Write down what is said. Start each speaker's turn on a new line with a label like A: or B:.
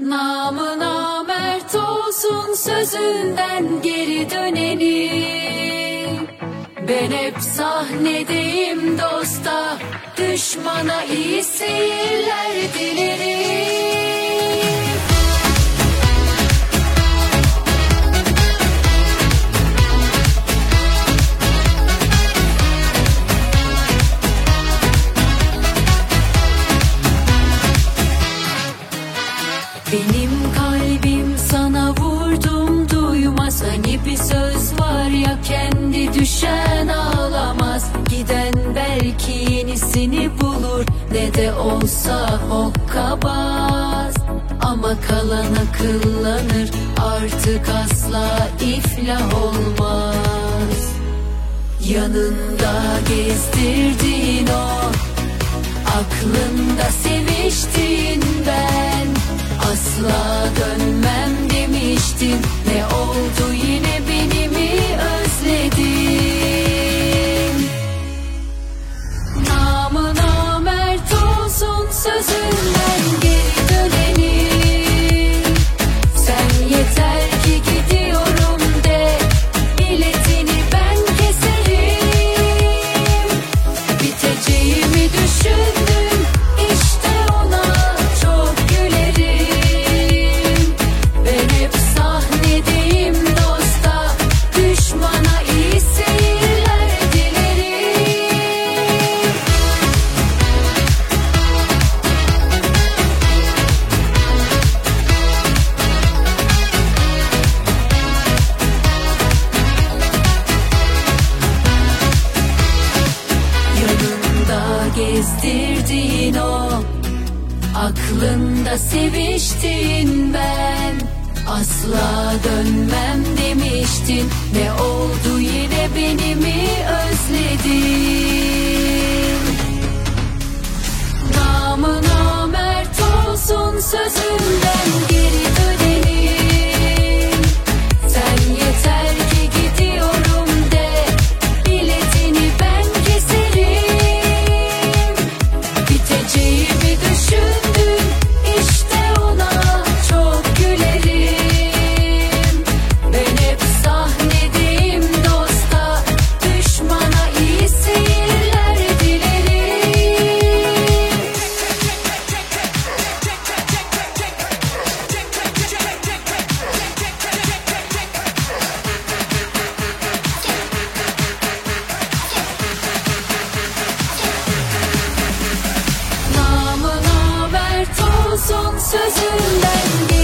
A: Namı namert olsun sözünden geri döneni. Ben hep sahnedeyim dosta, düşmana iyi seyirler dilerim. Benim kalbim sana vurdum duymaz. Hani bir söz var ya, kendi düşen ağlamaz. Giden belki yenisini bulur, ne de olsa hokkabaz. Ama kalan akıllanır, artık asla iflah olmaz. Yanında gezdirdiğin o, aklında seviştiğin ben. Asla dönmem demiştin, ne oldu yine beni mi özledin? Namı namert olsun sözünden geri döneni. Sen yeter ki gidiyorum de, biletini ben keserim. Biteceğimi düşündüm, işte ona çok gülerim. Ben hep sahnedeyim dosta, düşmana iyi seyirler dilerim. Yanında gezdirdiğin o, aklında seviştin ben. Asla dönmem demiştin, ne oldu yine beni mi özledin? Namı namert olsun sözünden geri dönelim. Sen yeter ki gidiyorum de, biletini ben keserim. Biteceğimi düşündüm, işte ona çok gülerim. Ben hep sahnedeyim dosta, düşmana iyi seyirler dilerim. Namı namert olsun sözünden